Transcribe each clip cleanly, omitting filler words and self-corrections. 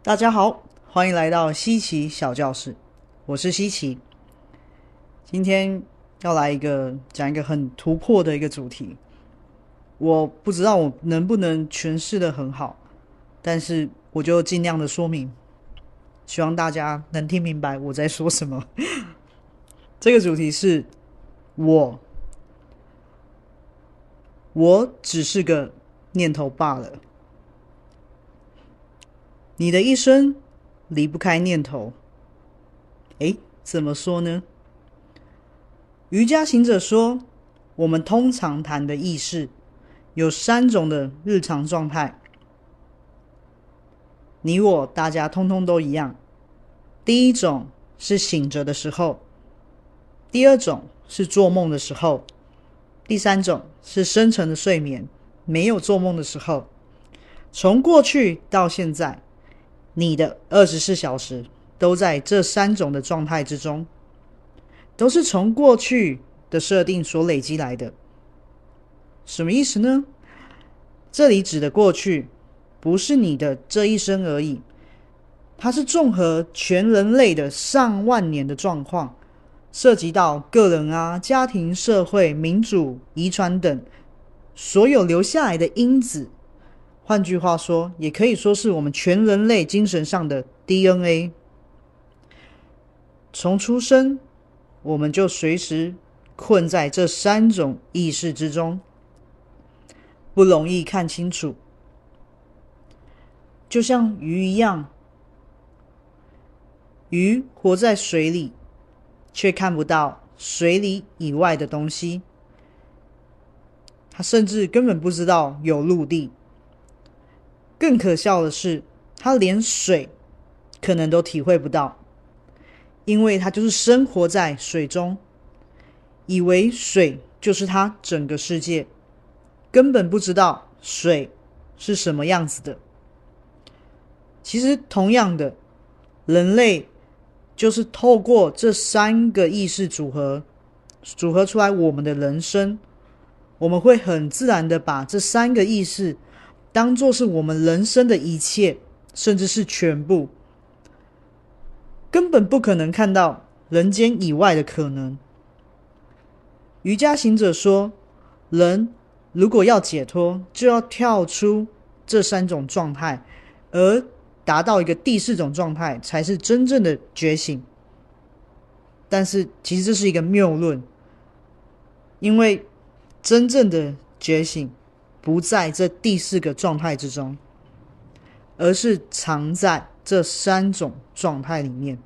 大家好，欢迎来到西奇小教室，我是西奇。今天要来讲一个很突破的一个主题，我不知道我能不能诠释的很好，但是我就尽量的说明，希望大家能听明白我在说什么。这个主题是我只是个念头罢了。你的一生离不开念头。怎么说呢？瑜伽行者说，我们通常谈的意识有3种的日常状态，你我大家通通都一样。第一种是醒着的时候，第二种是做梦的时候，第三种是深层的睡眠，没有做梦的时候。从过去到现在，你的24小时都在这3种的状态之中，都是从过去的设定所累积来的。什么意思呢？这里指的过去不是你的这一生而已，它是综合全人类的上万年的状况，涉及到个人家庭、社会、民主、遗传等所有留下来的因子。换句话说，也可以说是我们全人类精神上的 DNA。 从出生我们就随时困在这3种意识之中，不容易看清楚。就像鱼一样，鱼活在水里，却看不到水里以外的东西，它甚至根本不知道有陆地。更可笑的是，它连水可能都体会不到，因为它就是生活在水中，以为水就是它整个世界，根本不知道水是什么样子的。其实同样的，人类就是透过这3个意识组合出来我们的人生。我们会很自然的把这3个意识当作是我们人生的一切，甚至是全部，根本不可能看到人间以外的可能。瑜伽行者说，人如果要解脱，就要跳出这3种状态，而达到一个第4种状态，才是真正的觉醒。但是其实这是一个谬论，因为真正的觉醒不在这第4个状态之中，而是藏在这3种状态里面。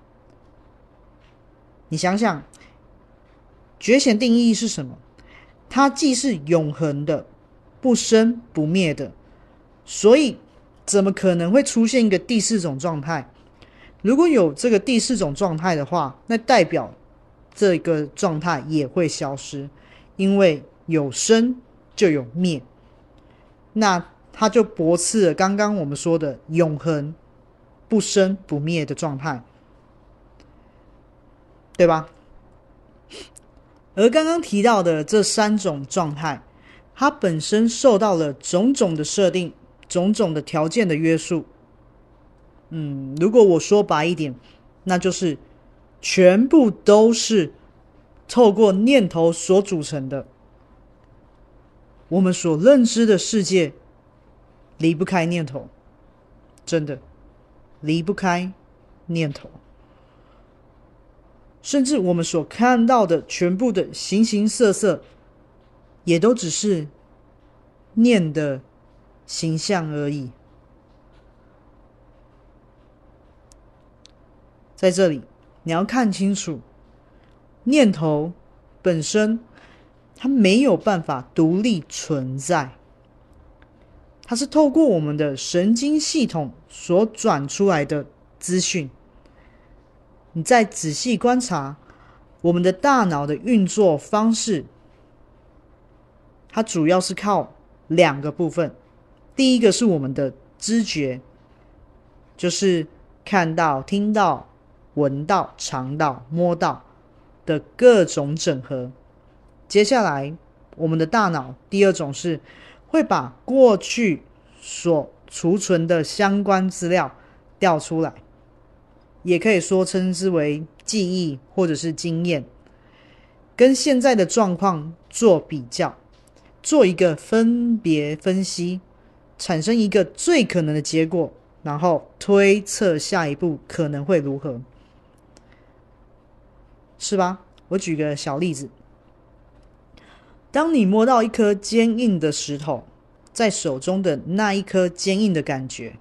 你想想，觉醒定义是什么？它既是永恒的、不生不灭的，所以怎么可能会出现一个第4种状态？如果有这个第4种状态的话，那代表这个状态也会消失，因为有生就有灭，那它就驳斥了刚刚我们说的永恒、不生不灭的状态，对吧？而刚刚提到的这3种状态，它本身受到了种种的设定、种种的条件的约束。如果我说白一点，那就是全部都是透过念头所组成的。我们所认知的世界离不开念头，真的离不开念头。甚至我们所看到的全部的形形色色，也都只是念的形象而已。在这里你要看清楚，念头本身它没有办法独立存在，它是透过我们的神经系统所转出来的资讯。你再仔细观察我们的大脑的运作方式，它主要是靠2个部分。第一个是我们的知觉，就是看到、听到、闻到、尝到、摸到的各种整合。接下来我们的大脑第2种是会把过去所储存的相关资料调出来，也可以说称之为记忆或者是经验，跟现在的状况做比较，做一个分别分析，产生一个最可能的结果，然后推测下一步可能会如何，是吧？我举个小例子，当你摸到一颗坚硬的石头，在手中的那一颗坚硬的感觉，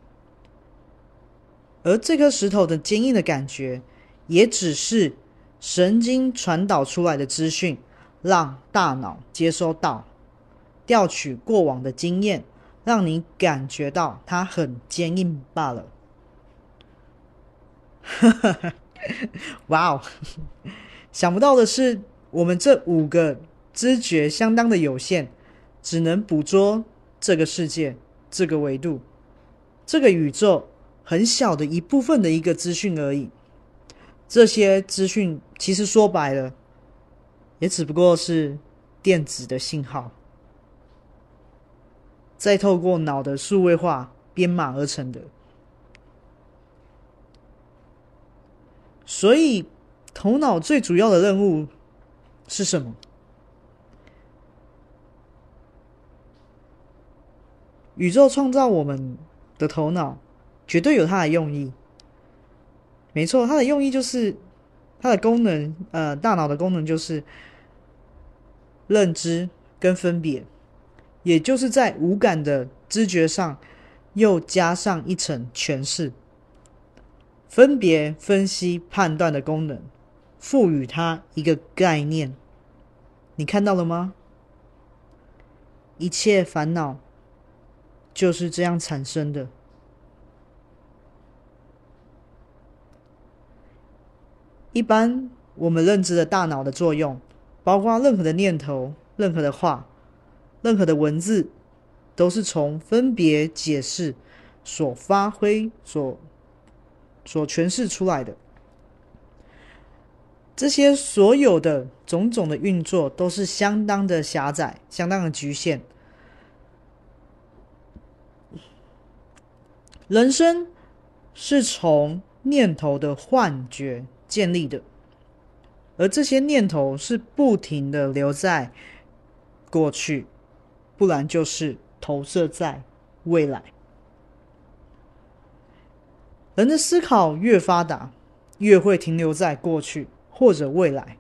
而这颗石头的坚硬的感觉，也只是神经传导出来的资讯，让大脑接收到，调取过往的经验，让你感觉到它很坚硬罢了。哇哦！想不到的是，我们这5个知觉相当的有限，只能捕捉这个世界、这个维度、这个宇宙很小的一部分的一个资讯而已。这些资讯其实说白了，也只不过是电子的信号，再透过脑的数位化编码而成的。所以，头脑最主要的任务是什么？宇宙创造我们的头脑，绝对有它的用意。没错，它的用意就是它的功能，大脑的功能就是认知跟分别，也就是在五感的知觉上又加上一层诠释，分别、分析、判断的功能，赋予它一个概念。你看到了吗？一切烦恼就是这样产生的。一般我们认知的大脑的作用，包括任何的念头、任何的话、任何的文字，都是从分别解释所发挥、所诠释出来的。这些所有的种种的运作都是相当的狭窄，相当的局限。人生是从念头的幻觉建立的，而这些念头是不停的留在过去，不然就是投射在未来。人的思考越发达，越会停留在过去或者未来。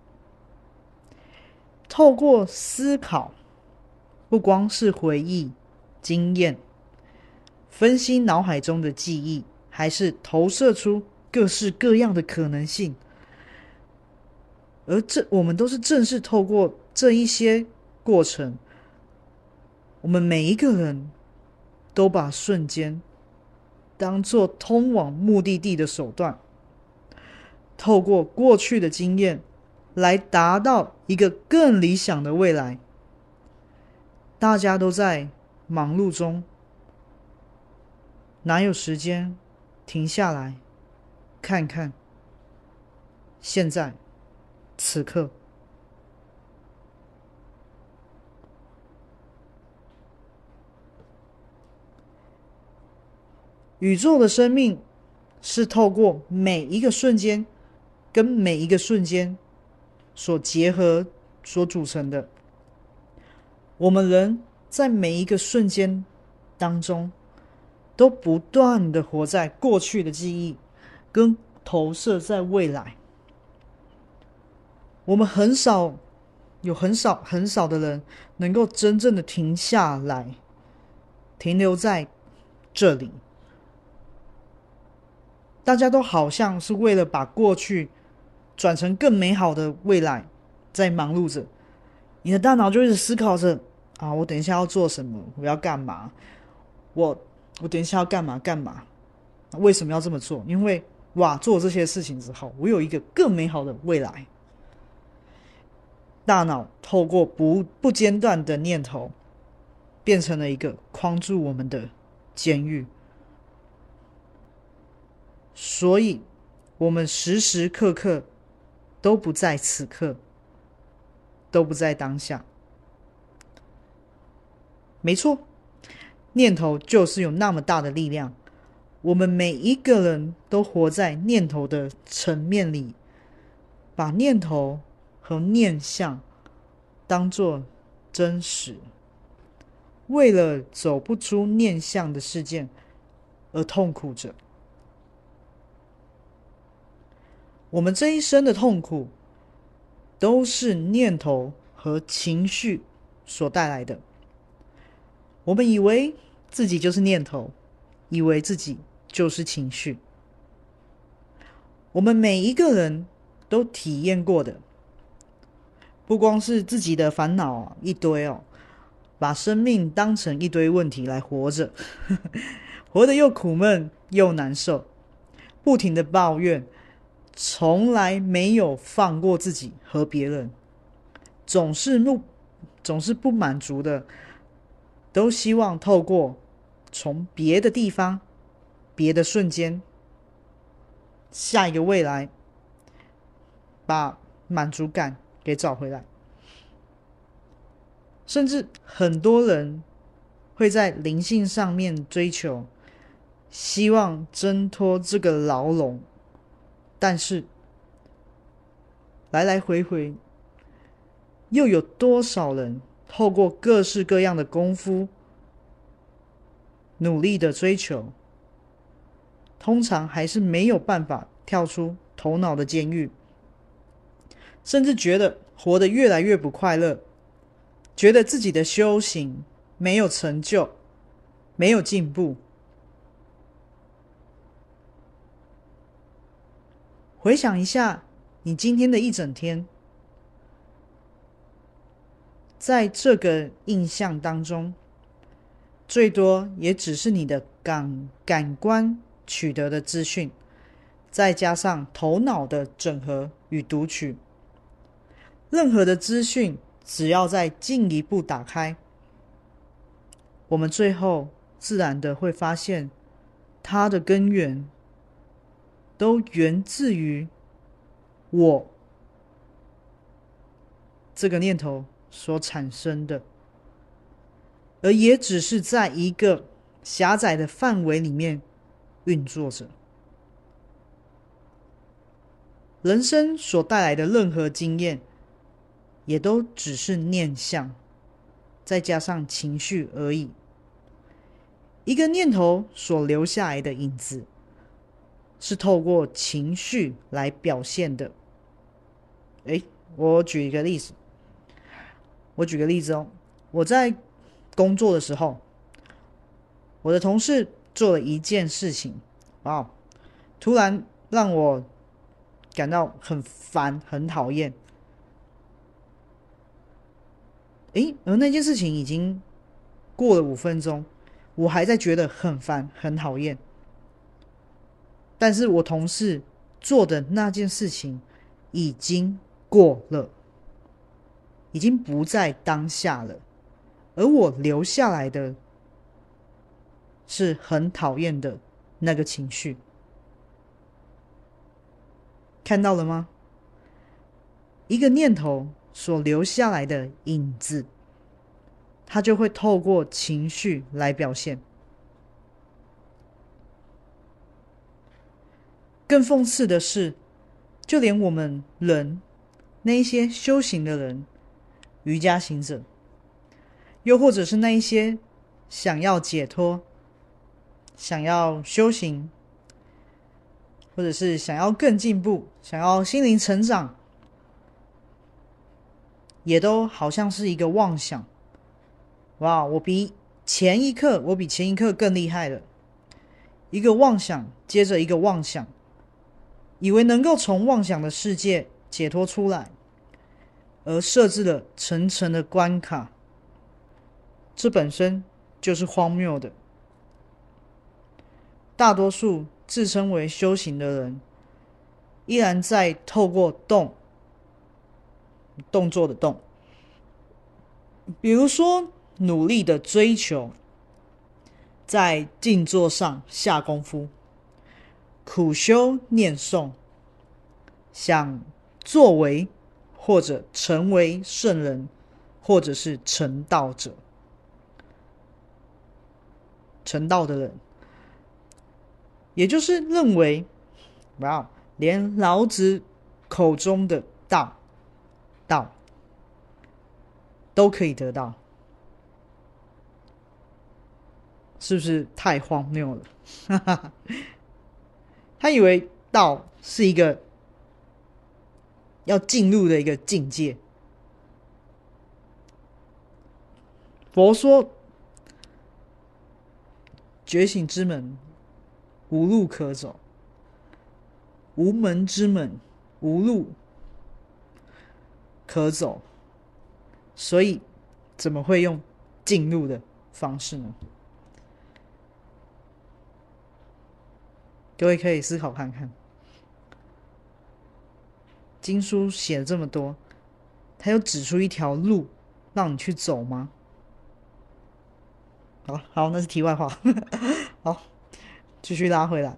透过思考，不光是回忆、经验，分析脑海中的记忆，还是投射出各式各样的可能性。而我们都是正是透过这一些过程，我们每一个人都把瞬间当作通往目的地的手段，透过过去的经验来达到一个更理想的未来。大家都在忙碌中，哪有时间停下来看看现在此刻？宇宙的生命是透过每一个瞬间跟每一个瞬间所结合所组成的。我们人在每一个瞬间当中都不断的活在过去的记忆跟投射在未来。我们很少的人能够真正的停下来，停留在这里。大家都好像是为了把过去转成更美好的未来在忙碌着。你的大脑就一直思考着啊，我等一下要做什么，我要干嘛，我等一下要干嘛，为什么要这么做？因为做这些事情之后，我有一个更美好的未来。大脑透过不间断的念头，变成了一个框住我们的监狱。所以我们时时刻刻都不在此刻，都不在当下。没错，念头就是有那么大的力量， 我们每一个人都活在念头的层面里，把念头和念相当作真实，为了走不出念相的事件而痛苦着。我们这一生的痛苦都是念头和情绪所带来的。我们以为自己就是念头，以为自己就是情绪。我们每一个人都体验过的，不光是自己的烦恼一堆把生命当成一堆问题来活着活得又苦闷又难受，不停的抱怨，从来没有放过自己和别人，总是不满足的，都希望透过从别的地方、别的瞬间、下一个未来，把满足感给找回来。甚至很多人会在灵性上面追求，希望挣脱这个牢笼，但是来来回回，又有多少人透过各式各样的功夫努力的追求，通常还是没有办法跳出头脑的监狱，甚至觉得活得越来越不快乐，觉得自己的修行没有成就，没有进步。回想一下你今天的一整天，在这个印象当中，最多也只是你的感官取得的资讯，再加上头脑的整合与读取。任何的资讯只要再进一步打开，我们最后自然的会发现，它的根源都源自于我这个念头所产生的，而也只是在一个狭窄的范围里面运作着。人生所带来的任何经验，也都只是念想，再加上情绪而已。一个念头所留下来的影子，是透过情绪来表现的。我举一个例子我在工作的时候，我的同事做了一件事情，突然让我感到很烦很讨厌。而那件事情已经过了5分钟，我还在觉得很烦很讨厌。但是我同事做的那件事情已经过了，已经不在当下了，而我留下来的是很讨厌的那个情绪。看到了吗？一个念头所留下来的影子，它就会透过情绪来表现。更讽刺的是，就连我们人，那一些修行的人，瑜伽行者，又或者是那一些想要解脱、想要修行，或者是想要更进步、想要心灵成长，也都好像是一个妄想。我比前一刻更厉害了。一个妄想接着一个妄想，以为能够从妄想的世界解脱出来，而设置了层层的关卡。这本身就是荒谬的。大多数自称为修行的人，依然在透过动作的动，比如说努力的追求，在静坐上下功夫，苦修念诵，想作为或者成为圣人，或者是成道者。成道的人也就是认为，哇，连老子口中的道都可以得到，是不是太荒谬了？他以为道是一个要进入的一个境界。佛说，觉醒之门无路可走，无门之门无路可走，所以怎么会用进入的方式呢？各位可以思考看看，经书写了这么多，他有指出一条路让你去走吗？好，那是题外话。好，继续拉回来。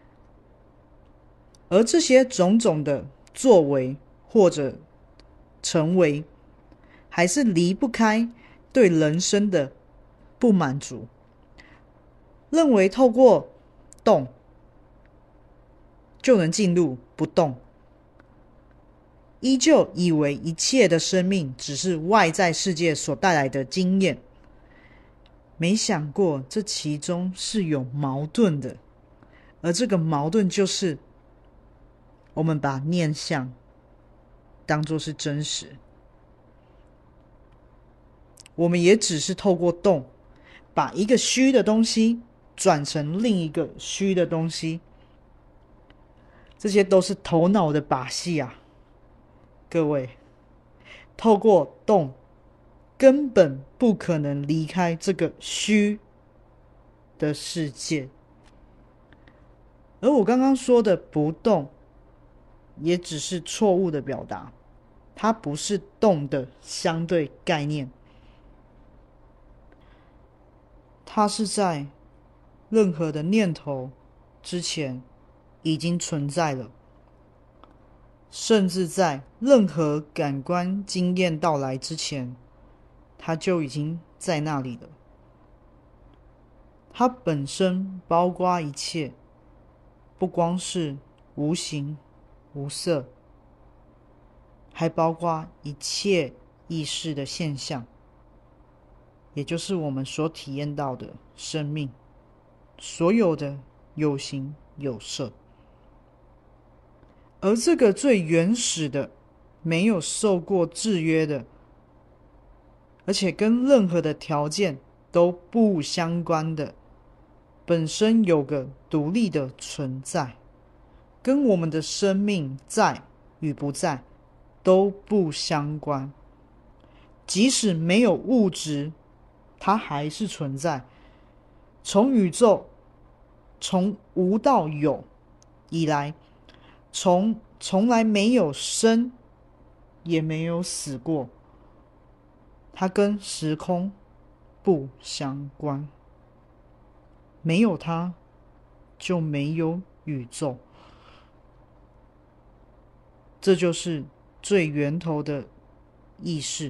而这些种种的作为或者成为，还是离不开对人生的不满足，认为透过动就能进入不动，依旧以为一切的生命只是外在世界所带来的经验，没想过这其中是有矛盾的，而这个矛盾就是我们把念想当作是真实，我们也只是透过动把一个虚的东西转成另一个虚的东西，这些都是头脑的把戏啊。各位，透过动根本不可能离开这个虚的世界，而我刚刚说的不动也只是错误的表达，它不是动的相对概念，它是在任何的念头之前已经存在了，甚至在任何感官经验到来之前，它就已经在那里了。它本身包括一切，不光是无形无色，还包括一切意识的现象，也就是我们所体验到的生命，所有的有形有色。而这个最原始的，没有受过制约的，而且跟任何的条件都不相关的，本身有个独立的存在，跟我们的生命在与不在都不相关。即使没有物质，它还是存在。从宇宙从无到有以来，从来没有生也没有死过，它跟时空不相关，没有它就没有宇宙，这就是最源头的意识。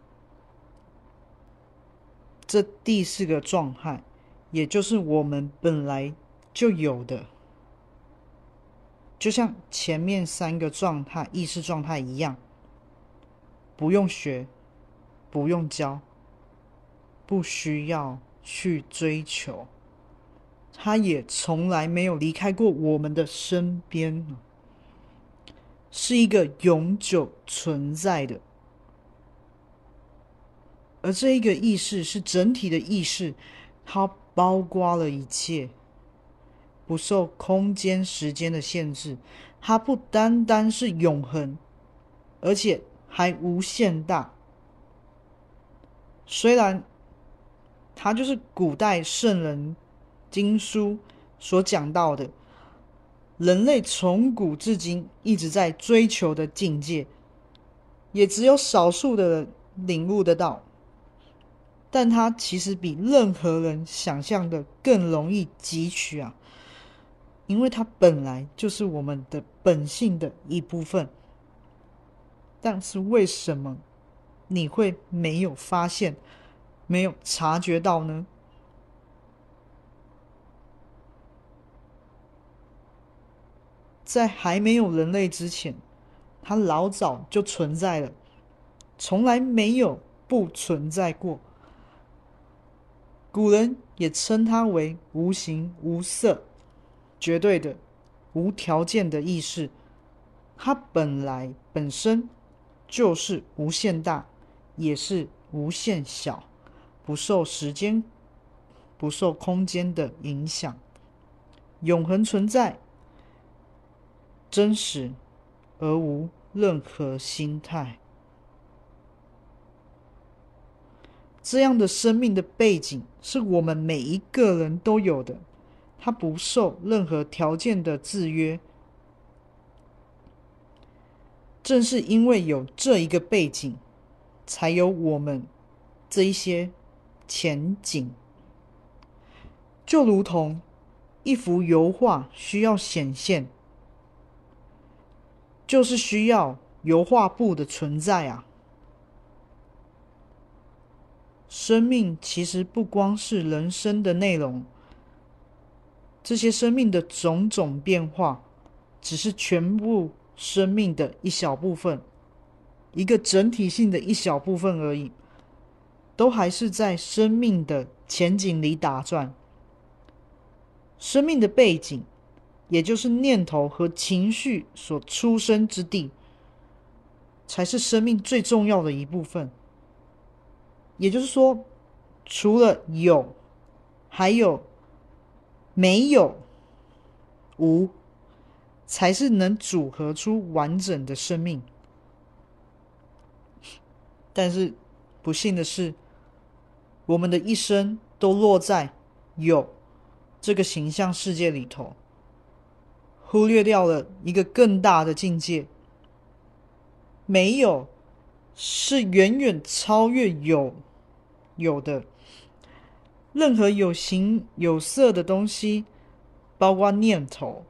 这第四个状态，也就是我们本来就有的，就像前面三个状态意识状态一样，不用学，不用教，不需要去追求，它也从来没有离开过我们的身边，是一个永久存在的。而这一个意识是整体的意识，它包括了一切，不受空间时间的限制，它不单单是永恒，而且还无限大。虽然它就是古代圣人经书所讲到的人类从古至今一直在追求的境界，也只有少数的人领悟得到，但它其实比任何人想象的更容易汲取啊，因为它本来就是我们的本性的一部分。但是为什么你会没有发现，没有察觉到呢？ 在还没有人类之前，它老早就存在了，从来没有不存在过。古人也称它为无形无色、绝对的、无条件的意识。它本身就是无限大，也是无限小，不受时间、不受空间的影响，永恒存在，真实而无任何心态。这样的生命的背景是我们每一个人都有的，它不受任何条件的制约。正是因为有这一个背景，才有我们这一些前景。就如同一幅油画需要显现，就是需要油画布的存在啊。生命其实不光是人生的内容，这些生命的种种变化，只是全部生命的一小部分，一个整体性的一小部分而已，都还是在生命的前景里打转。生命的背景，也就是念头和情绪所出生之地，才是生命最重要的一部分。也就是说，除了有，还有没有、无，才是能组合出完整的生命。但是不幸的是，我们的一生都落在有这个形象世界里头，忽略掉了一个更大的境界。没有是远远超越有的。任何有形有色的东西，包括念头，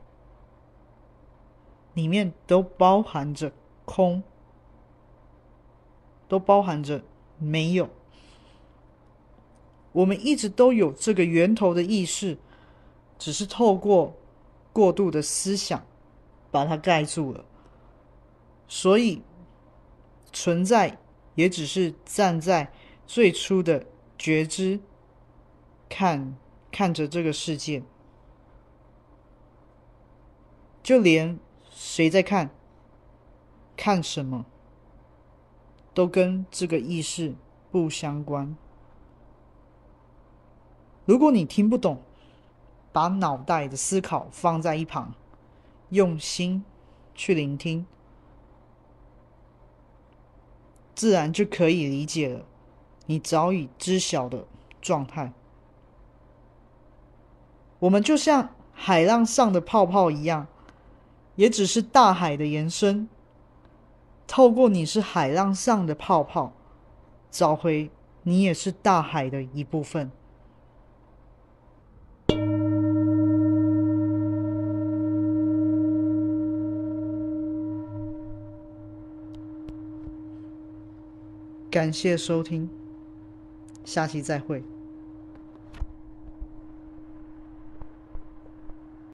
里面都包含着空，都包含着没有。我们一直都有这个源头的意识，只是透过过度的思想把它盖住了。所以存在也只是站在最初的觉知看着这个世界，就连谁在看什么，都跟这个意识不相关。如果你听不懂，把脑袋的思考放在一旁，用心去聆听，自然就可以理解了你早已知晓的状态。我们就像海浪上的泡泡一样，也只是大海的延伸。透过你是海浪上的泡泡，找回你也是大海的一部分。感谢收听，下期再会。